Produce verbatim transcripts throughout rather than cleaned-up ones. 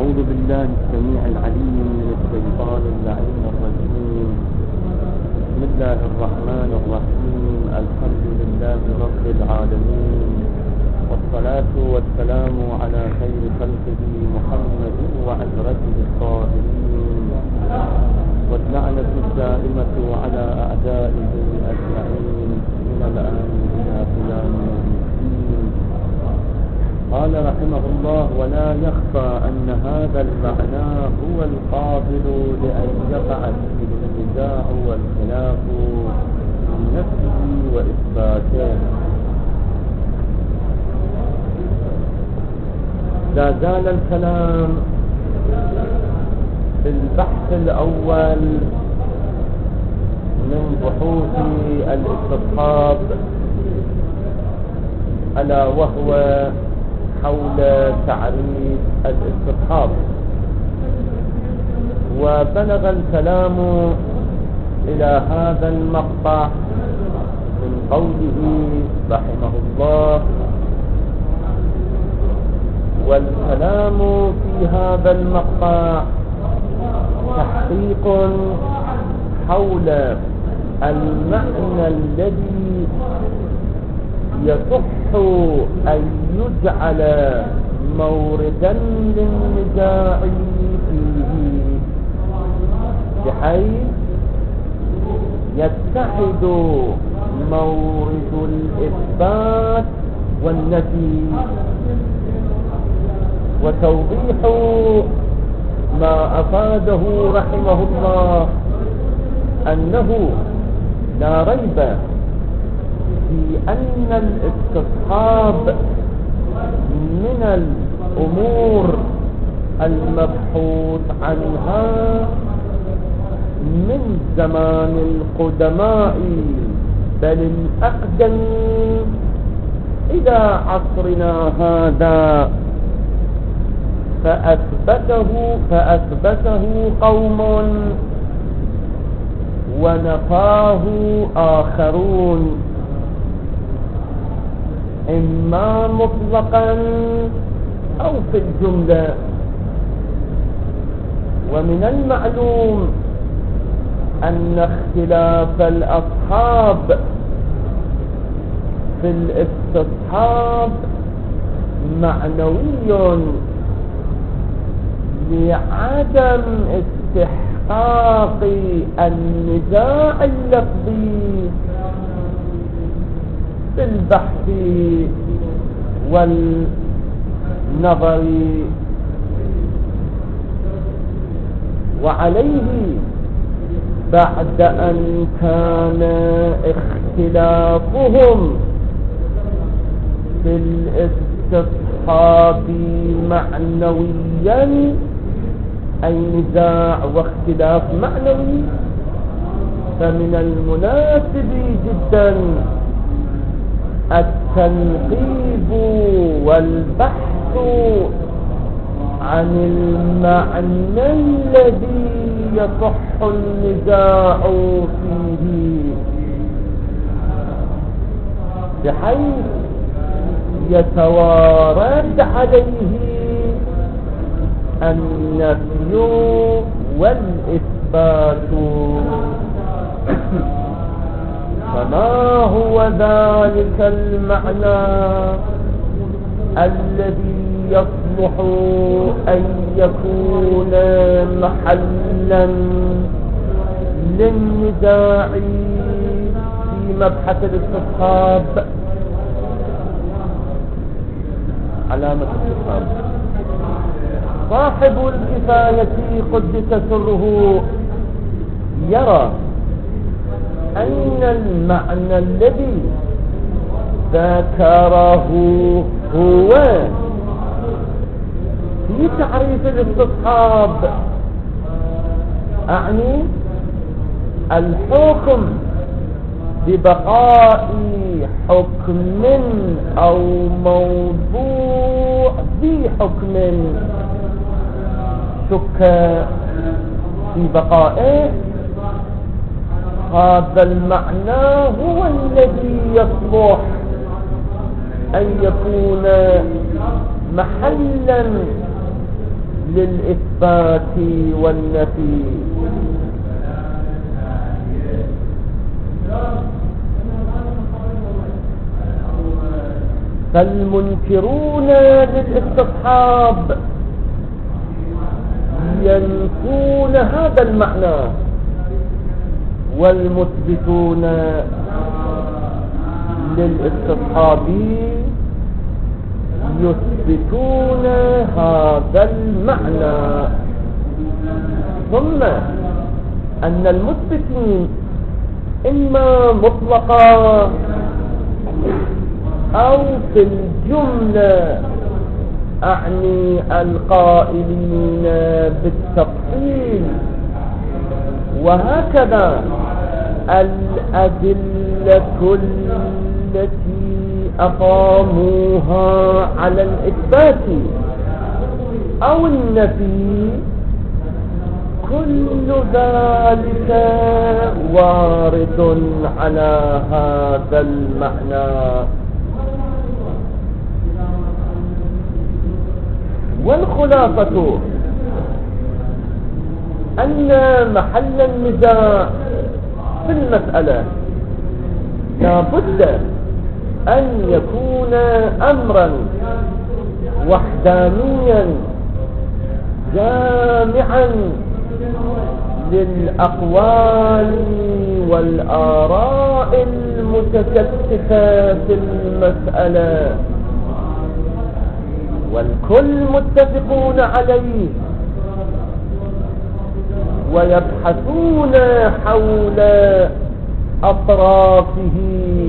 أعوذ بالله السميع العليم من الشيطان اللعين الرجيم. بسم الله الرحمن الرحيم. الحمد لله رب العالمين، والصلاة والسلام على خير خلقه محمد وعشرته الطاهرين، واللعنة الدائمة على أعدائه أجمعين من الآن إلى قيام يوم الدين. قال رحمه الله: ولا يخفى أن هذا المعنى هو القابل لأن يقع فيه النزاع والخلاف في نفسه وإثباته. لا زال الكلام في البحث الأول من بحوث الاستصحاب، ألا وهو حول تعريف الاستصحاب. وبلغ الكلام إلى هذا المقطع من قوله رحمه الله: والكلام في هذا المقطع تحقيق حول المعنى الذي يصح أن يجعل موردا للنزاع فيه، بحيث يتحد مورد الإثبات والنفي، وتوضيح ما أفاده رحمه الله أنه لا ريب في أن الاستصحاب من الأمور المبحوث عنها من زمان القدماء بل الأقدم إلى عصرنا هذا، فأثبته, فأثبته قوم ونفاه آخرون، إما مطلقا أو في الجملة. ومن المعلوم أن اختلاف الأصحاب في الاستصحاب معنوي لعدم استحقاق النزاع اللفظي بالبحث والنظر. وعليه بعد أن كان اختلافهم في الاستصحاب معنويا، أي نزاع واختلاف معنوي، فمن المناسب جدا التنقيب والبحث عن المعنى الذي يصح النزاع فيه، بحيث يتوارد عليه النفي والإثبات. فما هو ذلك المعنى الذي يصلح أن يكون محلا للنزاع في مبحث الاستصحاب؟ علامة الاستصحاب. صاحب الكفاية قدس سره يرى أن المعنى الذي ذكره هو في تعريف الاستصحاب، أعني الحكم ببقاء حكم أو موضوع بحكم شك في بقائه، هذا المعنى هو الذي يصلح أن يكون محلا للإثبات والنفي. فالمنكرون للاستصحاب ينفون هذا المعنى، والمثبتون للاستصحاب يثبتون هذا المعنى. ثم أن المثبتين إما مطلقا أو في الجملة، أعني القائلين بالتفصيل. وهكذا الأدلة التي أقاموها على الإثبات أو النفي كل ذلك وارد على هذا المعنى. والخلاصة أن محل النزاع في المسألة لا بد أن يكون أمرا وحدانيا جامعا للأقوال والآراء المتكثفة في المسألة، والكل متفقون عليه ويبحثون حول أطرافه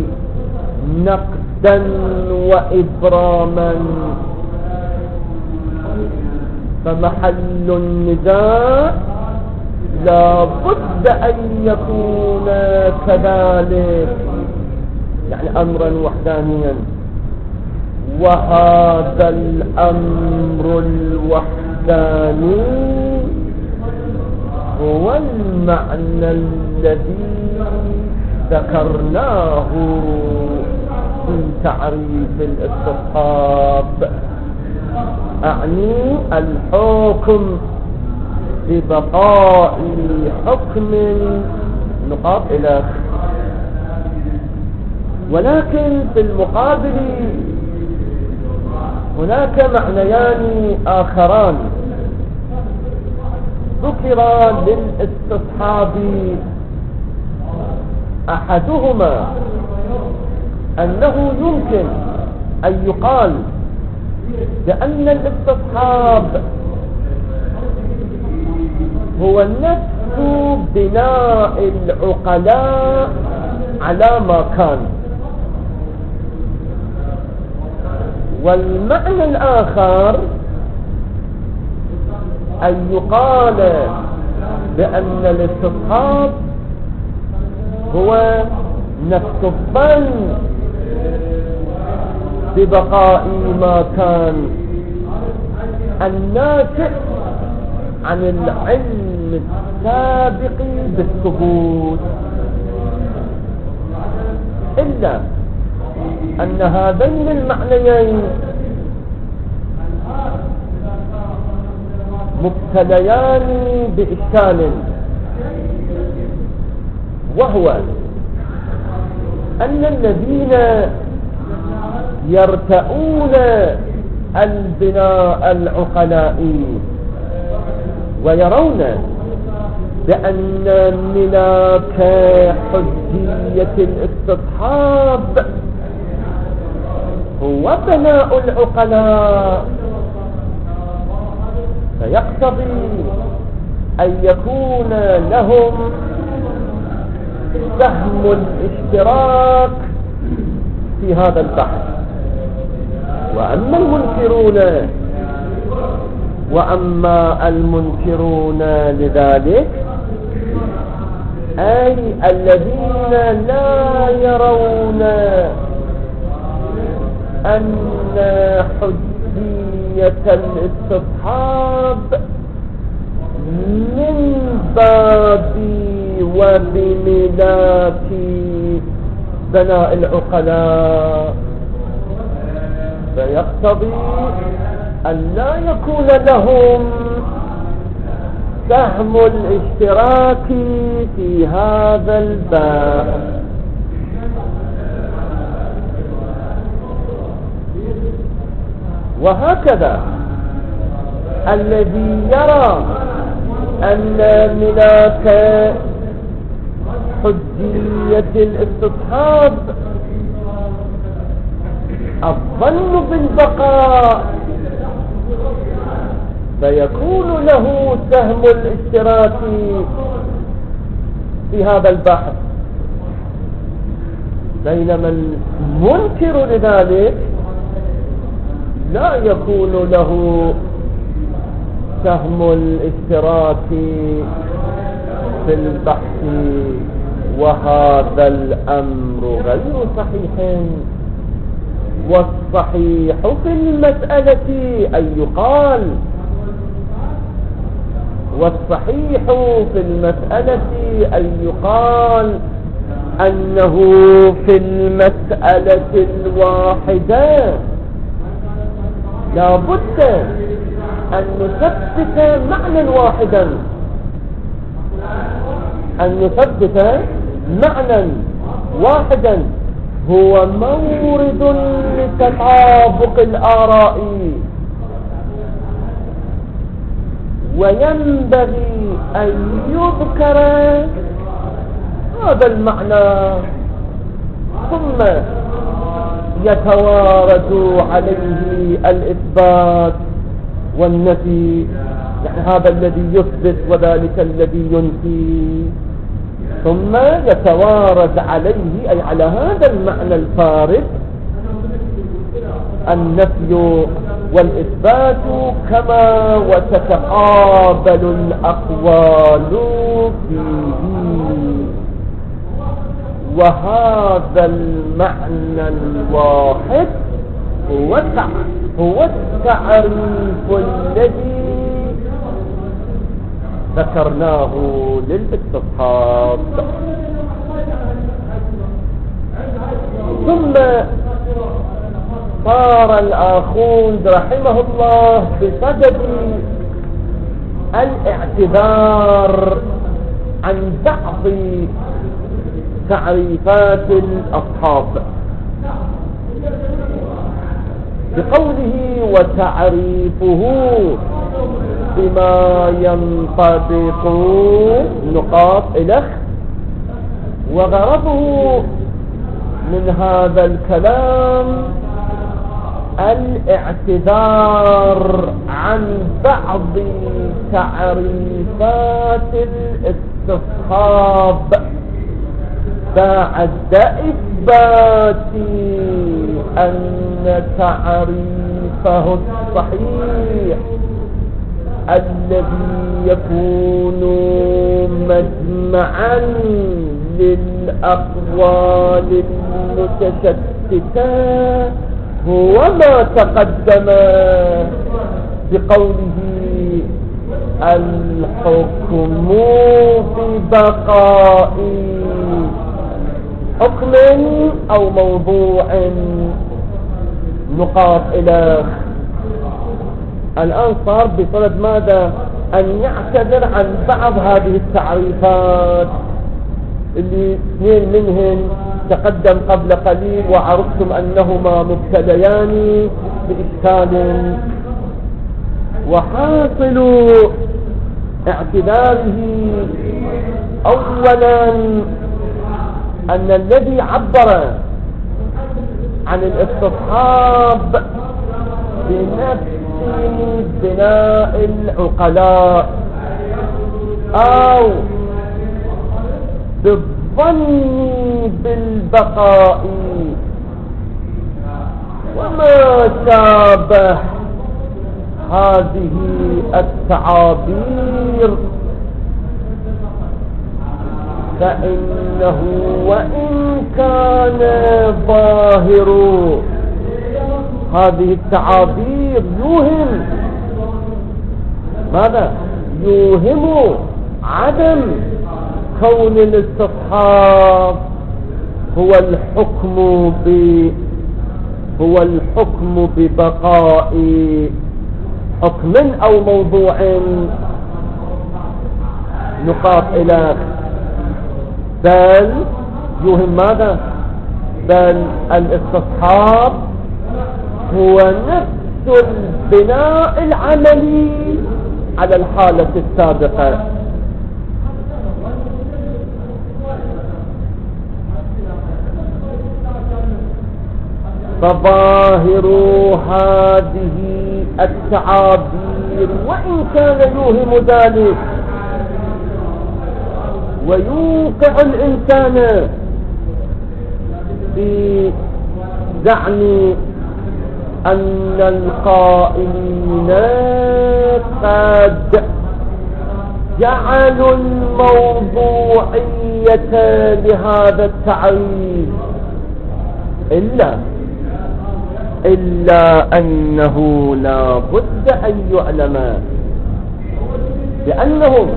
نقدا وإبراما. فمحل النزاع لا بد أن يكون كذلك، يعني أمرا وحدانيا. وهذا الأمر الوحداني هو المعنى الذي ذكرناه في تعريف الاستصحاب، أعني الحكم ببقاء حكم نقاط إلى. ولكن في المقابل هناك معنيان آخران ذكرا للاستصحاب. أحدهما أنه يمكن أن يقال بأن الاستصحاب هو نفس بناء العقلاء على ما كان. والمعنى الآخر أن يقال بأن الاستصحاب هو نفس الظن ببقاء ما كان الناتج عن العلم السابق بالثبوت، إلا أن هذين المعنيين مبتليان بإشكال، وهو أن الذين يرتؤون البناء العقلائي ويرون بأن ملاك حجية الاستصحاب هو بناء العقلاء، فيقتضي أن يكون لهم سهم الاشتراك في هذا البحث. وأما المنكرون وأما المنكرون لذلك أي الذين لا يرون أن حجية الاستصحاب من باب وبملاك بناء العقلاء، فيقتضي أن لا يكون لهم سهم الاشتراك في هذا الباب. وهكذا الذي يرى أن هناك حجية الاستصحاب الظن بالبقاء فيكون له سهم الاشتراك في هذا البحث، بينما المنكر لذلك لا يكون له سهم الاشتراك في البحث، وهذا الأمر غير صحيح. والصحيح في المسألة أن يقال والصحيح في المسألة أن يقال أنه في المسألة الواحدة لا بد أن نثبت معنى واحدا أن نثبت معنى واحدا هو مورد لتطابق الآراء، وينبغي أن يذكر هذا المعنى ثم يتوارد عليه الإثبات والنفي، يعني هذا الذي يثبت وذلك الذي ينفي، ثم يتوارد عليه أي على هذا المعنى الفارق النفي والإثبات كما وتتقابل الأقوال فيه. وهذا المعنى الواحد هو هو التعريف الذي ذكرناه للاستصحاب. ثم صار الآخوذ رحمه الله بصدد الاعتذار عن بعض تعريفات الأصحاب بقوله وتعريفه بما ينطبق نقاط إلخ. وغرضه من هذا الكلام الاعتذار عن بعض تعريفات الاستصحاب بعد إثبات أن تعريفه الصحيح الذي يكون مجمعا للأقوال المتشتتة هو ما تقدم بقوله الحكم ببقاء حكم أو موضوع نقاط إلى الآن صار بصدد ماذا؟ أن يعتذر عن بعض هذه التعريفات اللي اثنين منهن تقدم قبل قليل وعرفتم أنهما مبتليان بإشكال. وحاصل اعتذاره أولا أن الذي عبر عن الاستصحاب بنفس بناء العقلاء أو بالظن بالبقاء وما شابه هذه التعابير، فإنه وإن كان ظاهر هذه التعابير يوهم ماذا؟ يوهم عدم كون الاستصحاب هو الحكم ب هو الحكم ببقاء حكم أو موضوع نقاط إلى، بل يوهم ماذا؟ بل الاستصحاب هو نفس البناء العملي على الحالة السابقة. فظاهر هذه التعابير وإن كان يوهم ذلك ويوقع الإنسان بزعم أن القائلين قد جعلوا الموضوعية لهذا التعريف، إلا إلا أنه لا بد أن يعلم بأنهم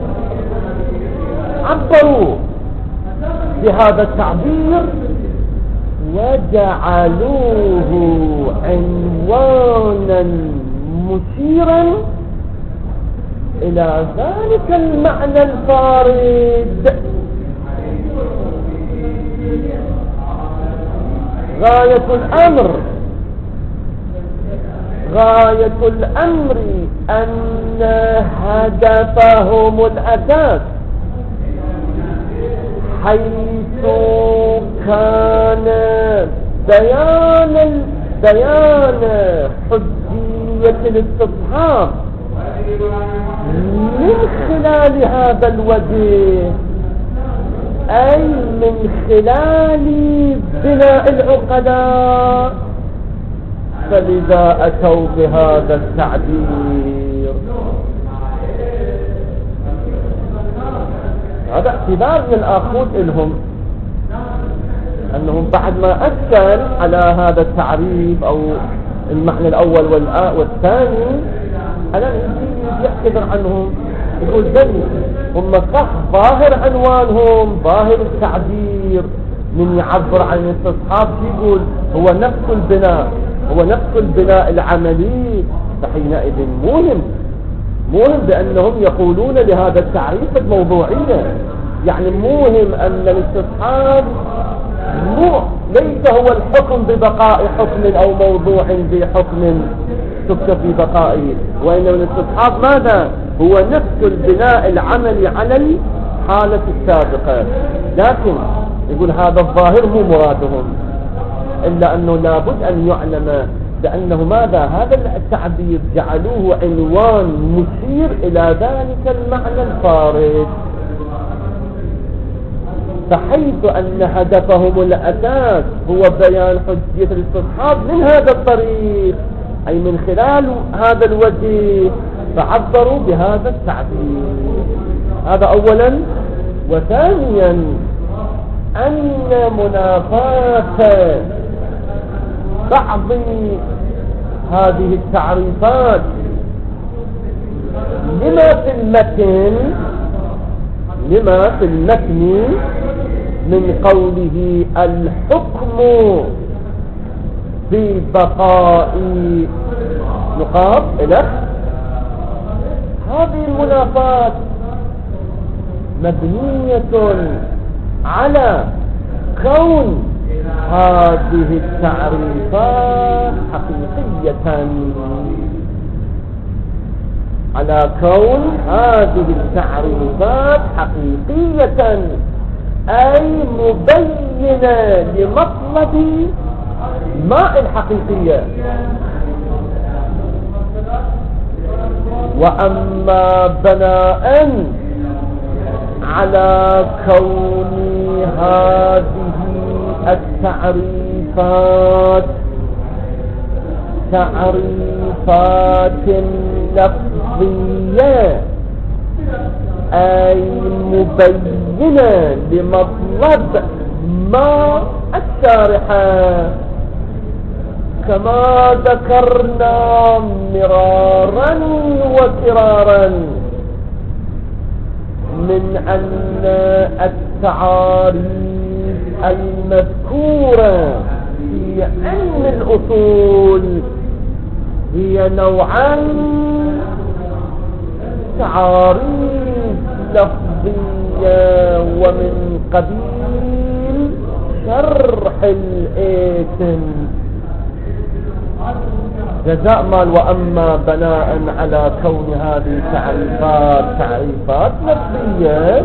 عبروا بهذا التعبير وجعلوه عنوانا مشيرا إلى ذلك المعنى الفارد. غاية الأمر غاية الأمر أن هدفهم الأساس حيث كان بيان بيان حجية الاستصحاب من خلال هذا الوجه، أي من خلال بناء العقلاء، فلذا أتوا بهذا التعبير. هذا اعتبار من الآخوذ إلهم أنهم بعد ما أشكل على هذا التعريف أو المعنى الأول والثاني أنا يعتذر عنهم، يقول بني هم صح ظاهر عنوانهم ظاهر التعبير من يعبر عن الاستصحاب، يقول هو نفس البناء هو نفس البناء العملي، فحينئذ مهم مهم بأنهم يقولون لهذا التعريف الموضوعية، يعني مهم أن الاستصحاب مو ليس هو الحكم ببقاء حكم أو موضوع بحكم تكتفي بقائه، وإنما الاستصحاب ماذا؟ هو نفس البناء العملي على الحالة السابقة. لكن يقول هذا الظاهر مو مرادهم، إلا أنه لابد أن يعلم بأنه ماذا؟ هذا التعبير جعلوه عنوان مشير إلى ذلك المعنى الفارد، فحيث أن هدفهم الأساس هو بيان حجية الاستصحاب من هذا الطريق، أي من خلال هذا الوجه، فعبروا بهذا التعبير. هذا أولا. وثانيا أن منافاة بعض هذه التعريفات لما في المتن لما في المتن من قوله الحكم ببقاء نقاط إلى هذه المنافات مبنية على كون هذه التعريفات حقيقية على كون هذه التعريفات حقيقية أي مبينة لمطلب ما الحقيقية. وأما بناء على كون هذه التعريفات تعريفات لفظية أي مبينة لمطلب ما الشارحة، كما ذكرنا مرارا وكرارا من أن التعاريف المذكورة في علم الأصول هي نوعان تعاريف لفظية ومن قبيل شرح الإيتم جزاء مال وأما بناء على كون هذه تعريفات تعريفات لفظية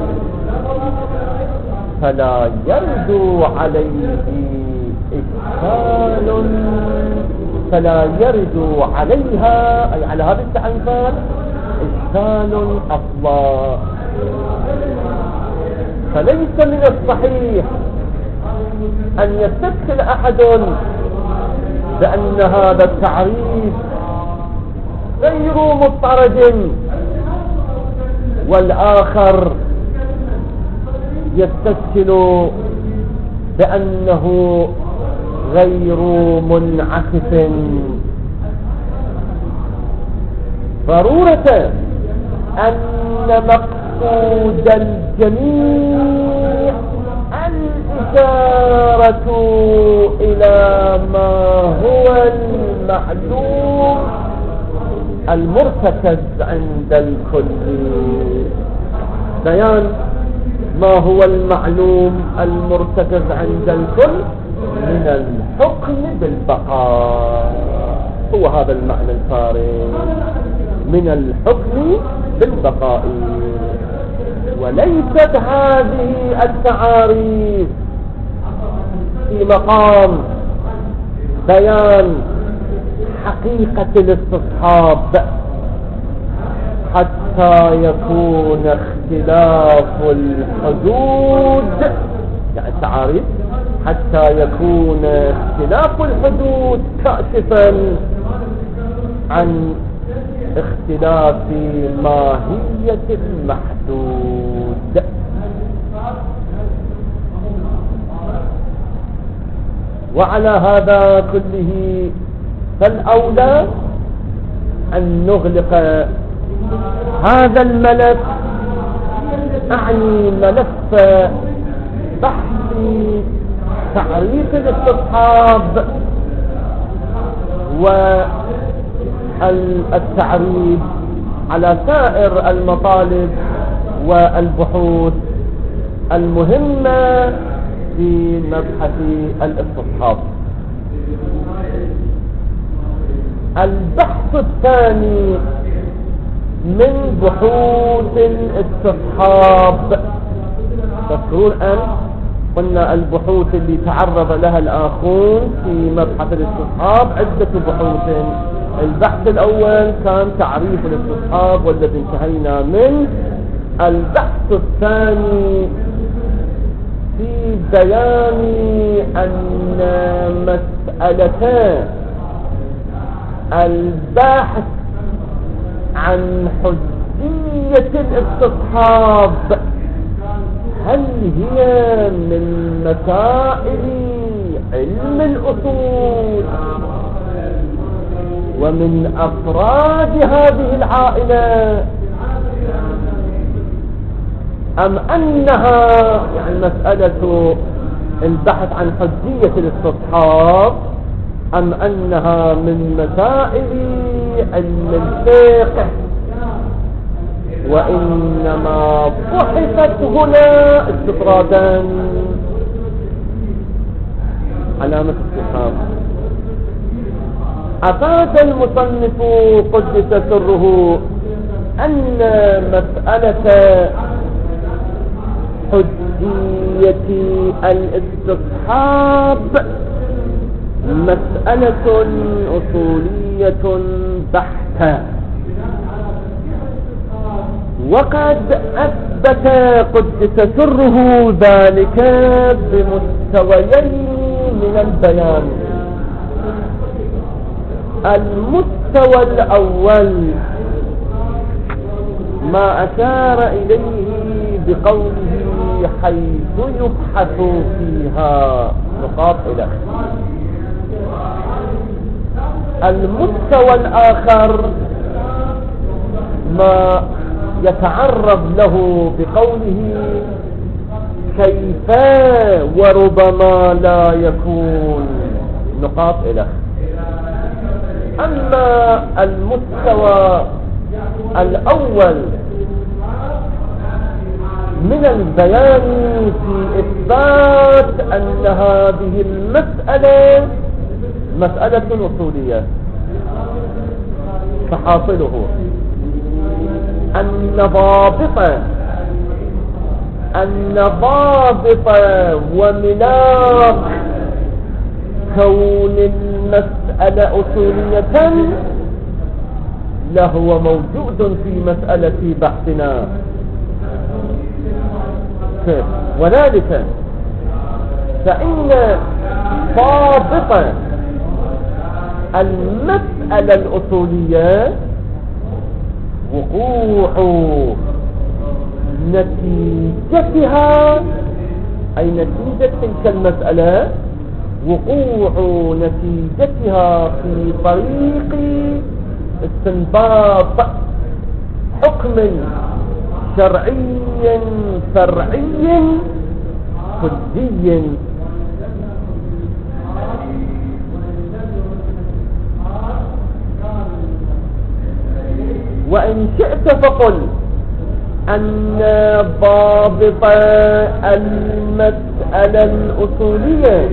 فلا يرد عليه إشكال فلا يرد عليها أي على هذه التعريفات إشكال أصلا. فليس من الصحيح أن يستدخل أحد بأن هذا التعريف غير مضطرد والآخر يستدخل بأنه غير منعكس. ضرورة أن مقصود الجميع الإشارة إلى ما هو المعلوم المرتكز عند الكل. بيان ما هو المعلوم المرتكز عند الكل من الحكم بالبقاء، هو هذا المعنى الفارغ من الحكم بالبقاء. وليست هذه التعاريف في مقام بيان حقيقة الاستصحاب حتى يكون اختلاف الحدود، يعني التعاريف حتى يكون اختلاف الحدود كاشفا عن اختلاف ماهية المحدود. وعلى هذا كله فالأولى أن نغلق هذا الملف، أعني ملف بحث تعريف الاستصحاب والتعريف على سائر المطالب والبحوث المهمة في مبحث الاستصحاب. البحث الثاني من بحوث الاستصحاب، تذكرون أن قلنا البحوث اللي تعرض لها الآخرون في مبحث الاستصحاب عدة بحوث. البحث الأول كان تعريف الاستصحاب والذي انتهينا منه. البحث الثاني في بيان أن مسألتان البحث عن حجية الاستصحاب هل هي من مسائل علم الأصول ومن أفراد هذه العائلة أم أنها يعني مسألة البحث عن حجية الاستصحاب أم أنها من مسائل علم الفقه، وإنما بحثت هنا استطرادا علامة استفهام. أفاد المصنف قدس سره أن مسألة حجية الاستصحاب مسألة أصولية بحتة، وقد أثبت قدس سره ذلك بمستويين من البيان. المستوى الأول ما أشار إليه بقوله حيث يبحث فيها نقاط إلى. المستوى الآخر ما يتعرض له بقوله كيف وربما لا يكون نقاط إلى. أما المستوى الأول من البيان في إثبات أن هذه المسألة مسألة أصولية، فحاصله أن ضابط أن ضابط وملاك كون المسألة أصولية لهو موجود في مسألة بحثنا. وذلك فإن ضابط المسألة الأصولية وقوع نتيجتها، أي نتيجة تلك المسألة، وقوع نتيجتها في طريق استنباط حكم شرعي فرعي كلي. وإن شئت فقل أن ضابط المسألة الأصولية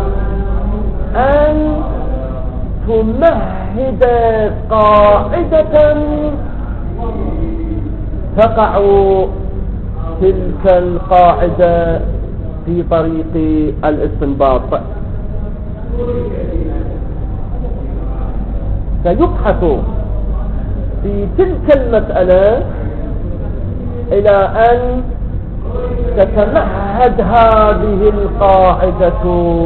أن تمهد قاعدة تقع تلك القاعدة في طريق الاستنباط. سيبحث في تلك المسألة إلى أن تتمهد هذه القاعدة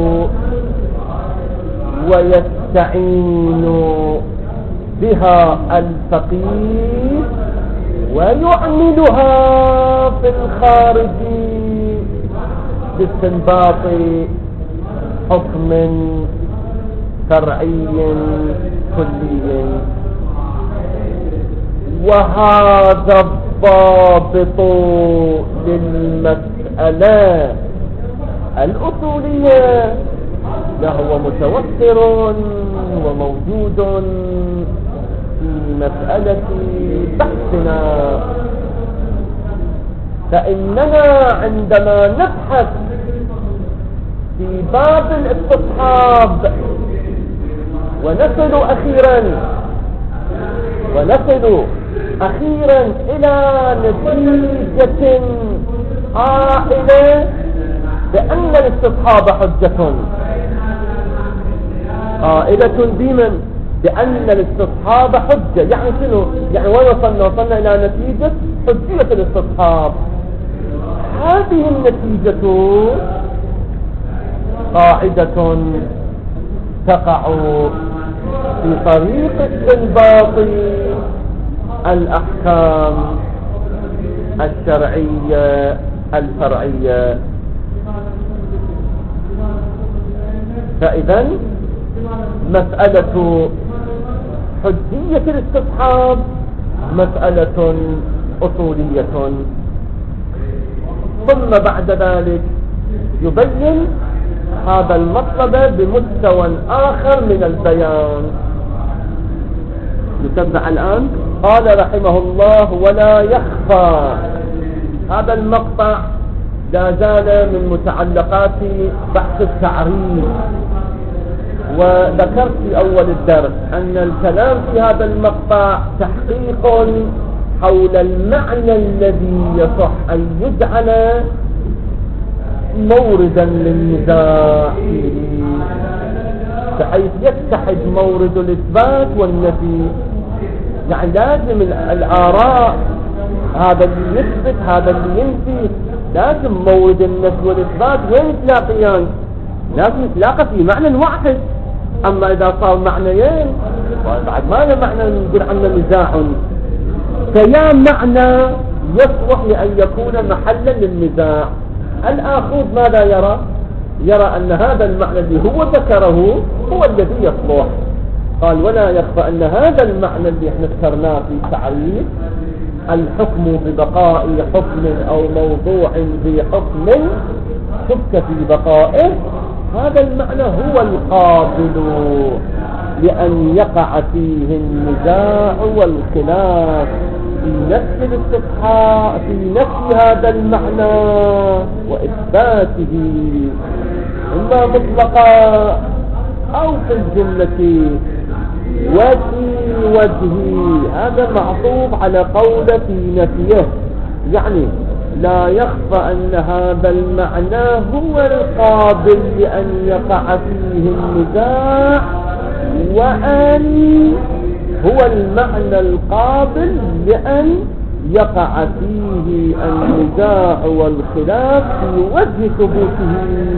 ويستعين بها الفقيه ويعملها في الخارج باستنباط حكم شرعي كلي. وهذا الضابط للمسألة الأصولية لهو متوفر وموجود في مسألة بحثنا. فإننا عندما نبحث في باب الاستصحاب ونصل أخيرا ونصل أخيرا إلى نتيجة قائلة بأن الاستصحاب حجة، قائلة بمن؟ بأن الاستصحاب حجة. يعني شنو؟ يعني وين وصلنا؟ وصلنا إلى نتيجة حجية الاستصحاب. هذه النتيجة قاعدة تقع في طريق استنباط الأحكام الشرعية الفرعية. فإذا مسألة حجية الاستصحاب مسألة أصولية. ثم بعد ذلك يبين هذا المطلب بمستوى آخر من البيان. نتبع الآن. قال رحمه الله: ولا يخفى. هذا المقطع لا زال من متعلقات بحث التعريف، وذكرت في أول الدرس أن الكلام في هذا المقطع تحقيق حول المعنى الذي يصح أن يجعل موردا للنزاع فيه، بحيث يتحد مورد الإثبات والنفي. يعني لازم الآراء، هذا اللي يثبت هذا اللي ينفي، لازم مورد النفي والإثبات وين يتلاقيان؟ لازم يتلاقى في معنى واحد. أما إذا صار معنيين بعد ما له معنى نقول عنه نزاع. فيا معنى يصلح لأن يكون محلا للنزاع. الآخر ماذا يرى؟ يرى أن هذا المعنى اللي هو ذكره هو الذي يصلح. قال: ولا يخفى أن هذا المعنى اللي احنا ذكرناه في التعريف، الحكم ببقاء حكم أو موضوع بحكم شك في بقائه، هذا المعنى هو القابل لأن يقع فيه النزاع والخلاف في نفس الاستصحاب في نفس هذا المعنى وإثباته إما مطلقا أو في الجملة وفي وجهه. هذا معطوف على قول في نفيه، يعني لا يخفى أن هذا المعنى هو القابل لأن يقع فيه النزاع، وأن هو المعنى القابل لأن يقع فيه النزاع والخلاف في وجه ثبوته.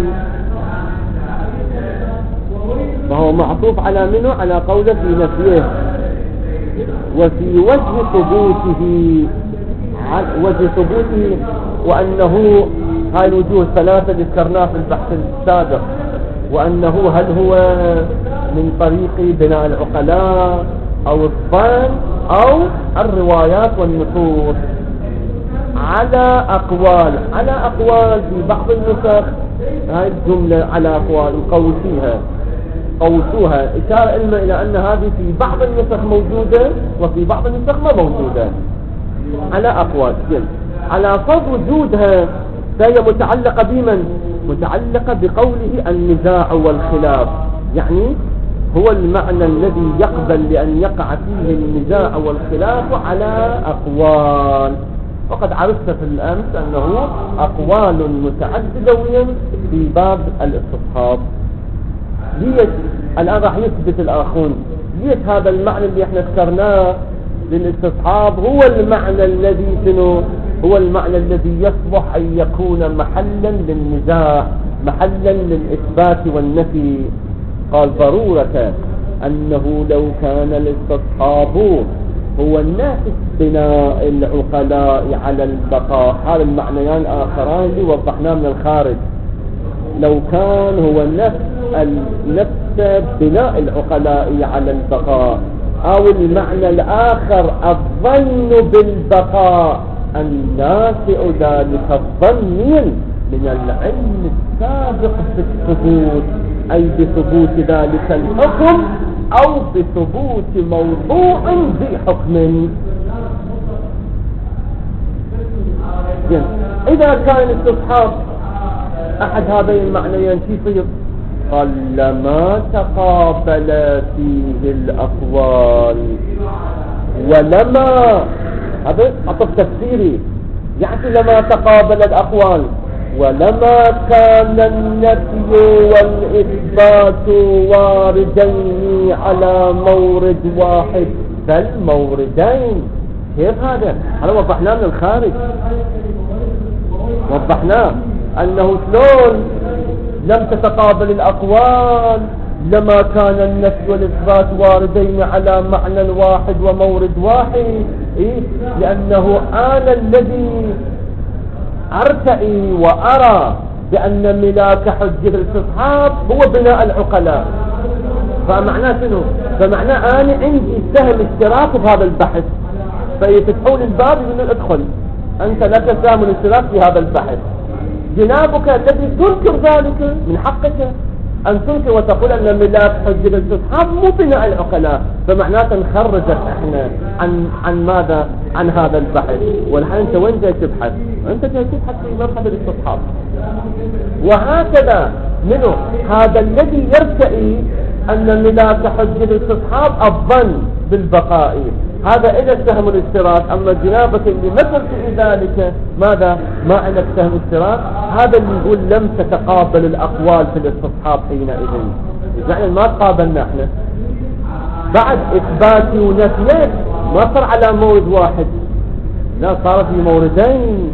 فهو معطوف على منه على قوله في نفيه وفي وجه ثبوته، وجه ثبوته وأنه هاي الوجوه الثلاثة اللي ذكرناها في البحث السابق، وأنه هل هو من طريق بناء العقلاء أو الظن أو الروايات والنصوص، على أقوال على أقوال في بعض النسخ. هاي الجملة على أقوال قوسوها قوسوها إشارة علما إلى أن هذه في بعض النسخ موجودة وفي بعض النسخ ما موجودة. على أقوال جل. على فرض وجودها فهي متعلقة بمن؟ متعلقة بقوله النزاع والخلاف، يعني هو المعنى الذي يقبل لأن يقع فيه النزاع والخلاف على أقوال. وقد عرفت في الأمس أنه أقوال متعددة في باب الاستصحاب. ليش الآن راح يثبت الآخرون ليش هذا المعنى اللي احنا ذكرناه للاستصحاب هو المعنى الذي شنو هو المعنى الذي يصلح أن يكون محلا للنزاع، محلا للإثبات والنفي. قال ضرورة أنه لو كان الاستصحاب هو النافذ بناء العقلاء على البقاء، هذا المعنيان الآخران اللي وضحناه من الخارج. لو كان هو نفس نفس بناء العقلاء على البقاء، أو المعنى الآخر الظن بالبقاء الناشئ ذلك الظن من العلم السابق بالثبوت، أي بثبوت ذلك الحكم أو بثبوت موضوع بحكم. إذا كان الاستصحاب أحد هذين المعنيين كيف يصير؟ قال لما تقابل فيه الأقوال ولما، هذا عطف تفسيري، يعني لما تقابل الأقوال ولما كان النفي والإثبات واردين على مورد واحد بل موردين. كيف هذا؟ هذا وضحناه من الخارج، وضحناه أنه شلون لم تتقابل الأقوال لما كان النفي والإثبات واردين على معنى واحد ومورد واحد. إيه؟ لأنه أنا الذي أرتئي وأرى بأن ملاك حجة الاستصحاب هو بناء العقلاء. فمعناه شنو؟ فمعناه أنا عندي سهم اشتراك بهذا البحث، فيفتحون الباب من ادخل، أنت لك سهم الاشتراك في هذا البحث. جنابك الذي تنكر ذلك من حقك أن تنكر وتقول أن ملاك حجة الاستصحاب مو بناء العقلاء، فمعناه نخرجك احنا عن عن ماذا؟ عن هذا البحث. والحين انت وين جاي تبحث؟ انت جاي تبحث في مرحلة الاستصحاب. وهكذا منه هذا الذي يرتئي أن ملاك حجة الاستصحاب الظن بالبقاء، هذا إذا سهم الاشتراك. أما جنابك اللي مثل في ذلك ماذا؟ ما عندك سهم اشتراك، هذا اللي يقول لم تتقابل الأقوال في الاستصحاب حينئذ. يعني ما تقابلنا احنا بعد إثباتي ونفيه، ما صار على مورد واحد، لا صار في موردين.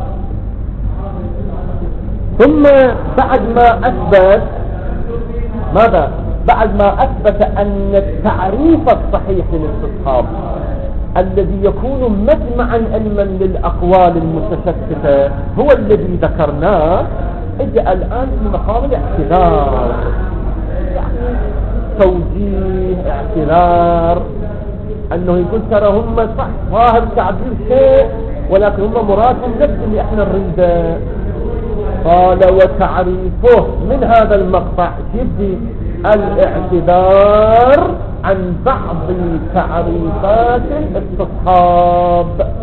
ثم بعد ما أثبت ماذا؟ بعد ما أثبت أن التعريف الصحيح للاستصحاب الذي يكون مجمعا علما للأقوال المتشتتة هو الذي ذكرناه، اجى الآن في مقام الاعتذار، يعني توجيه اعتذار، أنه يقول ترى هم صح ظاهر تعبير شيء ولكن هم مرادهم نفس اللي احنا نريده. قال وتعريفه من هذا المقطع يبدي الاعتذار عن بعض تعريفات الاستصحاب.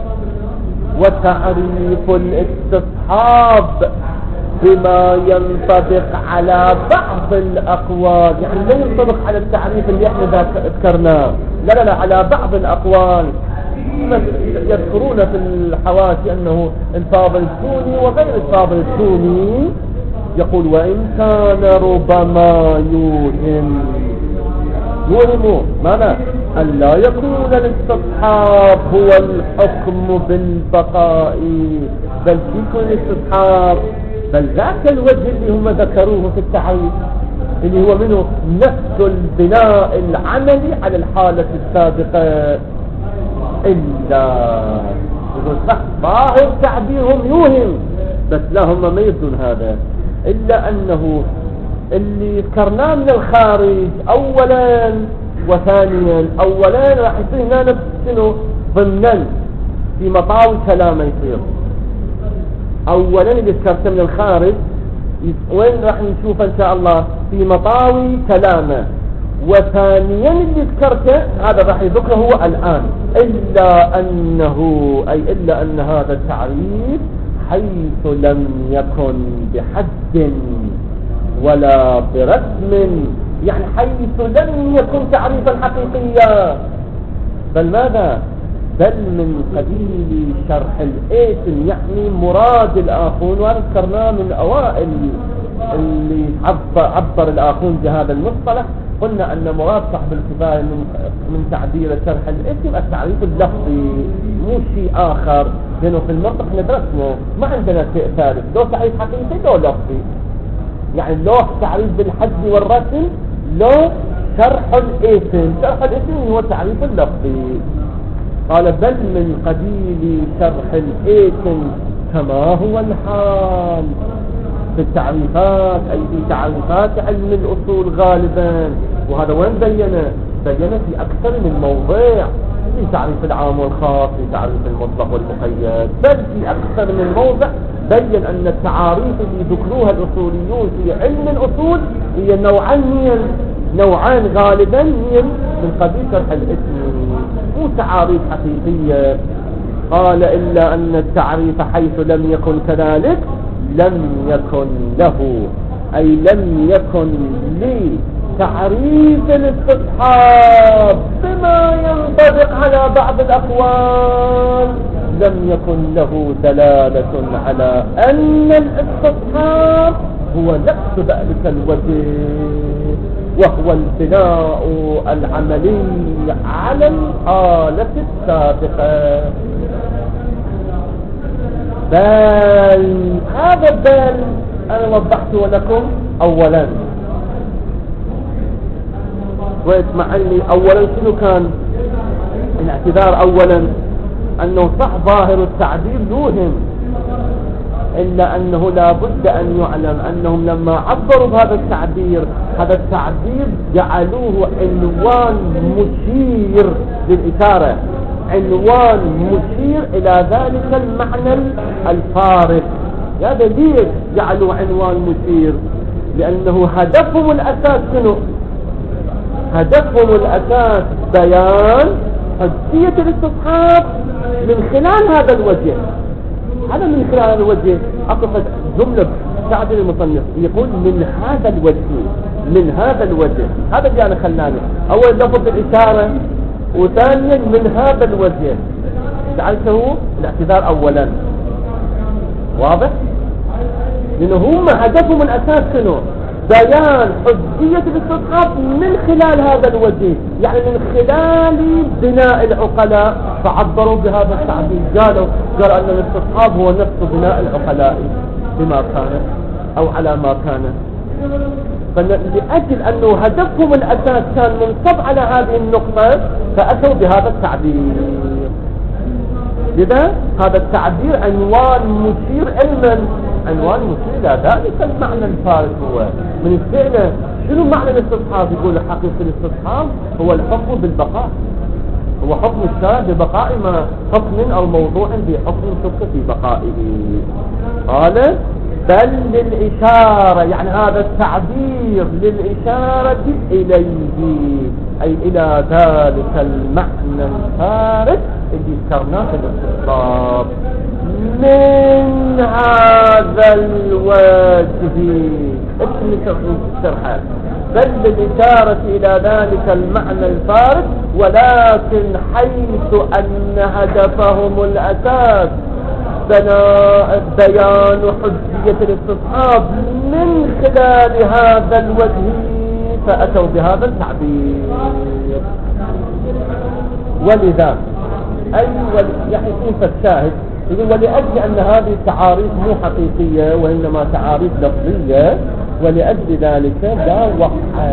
وتعريف الاستصحاب بما ينطبق على بعض الأقوال، يعني لا ينطبق على التعريف اللي احنا ذكرناه، لا لا لا، على بعض الأقوال. يذكرون في الحواشي أنه الفاضل السوني وغير الفاضل السوني يقول وإن كان ربما يوهم يوهم ماذا؟ أن لا يكون الاستصحاب هو الحكم بالبقاء، بل يكون الاستصحاب بل ذاك الوجه اللي هم ذكروه في التعريف اللي هو منه نفس البناء العملي على الحالة السابقة. إلا يقول صح ظاهر تعبيرهم يوهم، بس لا هم ما يبدون هذا، إلا أنه اللي ذكرناه من الخارج أولا وثانيا، أولا راح يصير هنا نفسه ضمنا في مطاوي كلامه يصير. أولا اللي ذكرته من الخارج وين راح نشوف إن شاء الله في مطاوي كلامه، وثانيا اللي ذكرته هذا راح يذكره هو الآن. إلا أنه أي إلا أن هذا التعريف حيث لم يكن بحد ولا برسم، يعني حيث لم يكن تعريفا حقيقيا، بل ماذا؟ بل من قبيل شرح الاسم، يعني مراد الآخون. وأنا ذكرناه من أوائل اللي عبر, عبر الآخون بهذا المصطلح، قلنا أن مراد صاحب الكفاية من, من تعبير شرح الاسم التعريف اللفظي، مو شيء آخر، لأنه في المنطق ندرسه ما عندنا شيء ثالث، لو تعريف حقيقي لو لفظي، يعني لو تعريف بالحد والرسم، لو شرح الاسم. شرح الاسم هو تعريف اللفظي. قال بل من قبيل شرح الاسم كما هو الحال في التعريفات، أي في تعريفات علم الأصول غالبا. وهذا وين بينه؟ بينه في أكثر من موضع، في تعريف العام والخاص، في تعريف المطلق والمقيد، بل في أكثر من موضع بين أن التعاريف اللي ذكروها الأصوليون في علم الأصول هي نوعان نوعان غالبا هي من قبيل شرح الاسم، مو تعاريف حقيقية. قال إلا أن التعريف حيث لم يكن كذلك لم يكن له، أي لم يكن لتعريف الاستصحاب بما ينطبق على بعض الأقوال، لم يكن له دلالة على أن الاستصحاب هو نفس ذلك الوجه، وهو البناء العملي على الحالة السابقة. بل هذا البل أنا وضحته لكم أولا، واسمع لي أولا شنو كان الاعتذار؟ أولا أنه صح ظاهر التعبير يوهم، إلا أنه لا بد أن يعلم أنهم لما عبروا بهذا التعبير، هذا التعبير جعلوه عنوان مشير للإشارة، عنوان مشير إلى ذلك المعنى الفارق. هذا ليش جعلوا عنوان مشير؟ لأنه هدفهم الأساس شنو؟ هدفهم الأساس بيان حجية الاستصحاب من خلال هذا الوجه. هذا من خلال الوجه أقصد جملة تعبير المصنف يقول من هذا الوجه، من هذا الوجه، هذا اللي أنا خلاني أول لفظ الإشارة، وثانيا من هذا الوجه جعلته الاعتذار أولا. واضح؟ لأنه هم هدفهم الأساس شنو؟ بيان حجية الاستصحاب من خلال هذا الوجه، يعني من خلال بناء العقلاء، فعبروا بهذا التعبير، قالوا قال أن الاستصحاب هو نفس بناء العقلاء بما كان أو على ما كان. فلأجل أنه هدفهم الأساس كان منصب على هذه النقطة فأتوا بهذا التعبير. لذا هذا التعبير عنوان مشير علما، عنوان مشير إلى ذلك المعنى الفارق. هو من الفعل شنو معنى الاستصحاب؟ يقول حقيقة الاستصحاب هو الحكم بالبقاء، هو حكم الشارع ببقاء ما حكم أو موضوع بحكم شك في بقائه. قال بل للإشارة، يعني هذا التعبير للإشارة إليه، أي إلى ذلك المعنى الفارغ اللي ذكرناه في الاستصحاب. من هذا الوجه اسم الشرح بل للإشارة إلى ذلك المعنى الفارغ، ولكن حيث أن هدفهم الأساس بيان حجية الاستصحاب من خلال هذا الوجه فأتوا بهذا التعبير. ولذا أي يعني كيف الشاهد يقول ولأجل أن هذه التعاريف مو حقيقية وإنما تعاريف لفظية، ولأجل ذلك لا وقع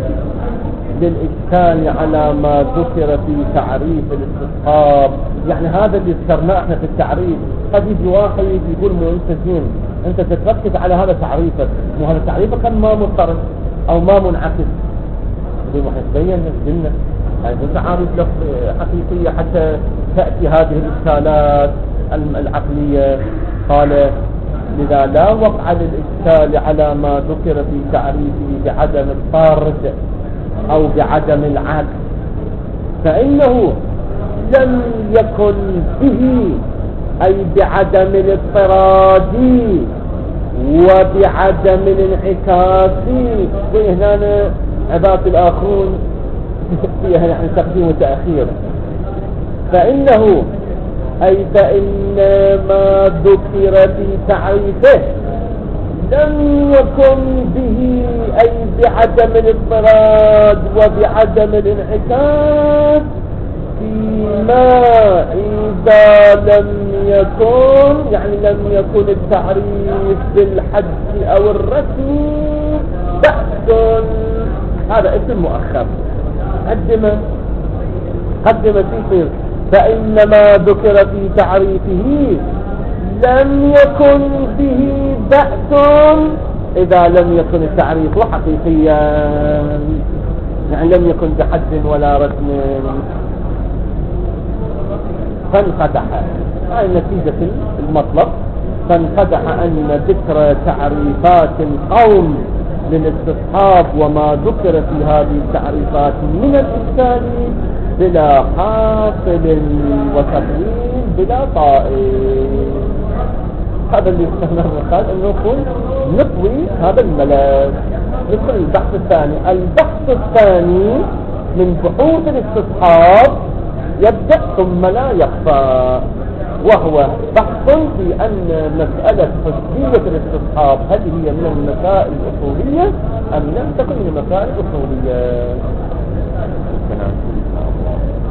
للإشكال على ما ذكر في تعريف الاستصحاب. يعني هذا اللي ذكرناه احنا في التعريف، قد يجي واحد يقول مو انت زين انت تتركز على هذا تعريفك، مو هذا تعريفك كان ما مضطرد او ما منعكس. يقول ما حتبين الجنة هذه تعاريف حقيقية حتى تأتي هذه الإشكالات العقلية. قال لذا لا وقع للإشكال على ما ذكر في تعريفه بعدم الطرد أو بعدم العكس، فإنه لم يكن به أي بعدم الاضطراد وبعدم الانعكاس. وهنا عبارة الآخرون فيها يعني تقديم وتأخير. فإنه أي فإن ما ذكر في تعريفه لم يكن به أي بعدم الاضطراد وبعدم الانعكاس فيما إذا لم يكن يعني لم يكن التعريف بالحد أو الرسم بحث. هذا اسم مؤخر قدم قدم فيه. فإن ما ذكر في تعريفه لم يكن به بأس إذا لم يكن التعريف حقيقيا، يعني لم يكن بحد ولا رسم. فانقدح هاي نتيجة المطلب، فانقدح أن ذكر تعريفات القوم للاستصحاب وما ذكر في هذه التعريفات من الإشكال بلا حاصل وتقويم بلا طائل. هذا اللي يستهنى الرخال انه نقول نطوي هذا الملف. ندخل البحث الثاني. البحث الثاني من بحوث الاستصحاب يبدأ ثم لا يخفى، وهو بحث في أن مسألة حجية الاستصحاب هل هي من المسائل الأصولية أم لم تكن من المسائل الأصولية.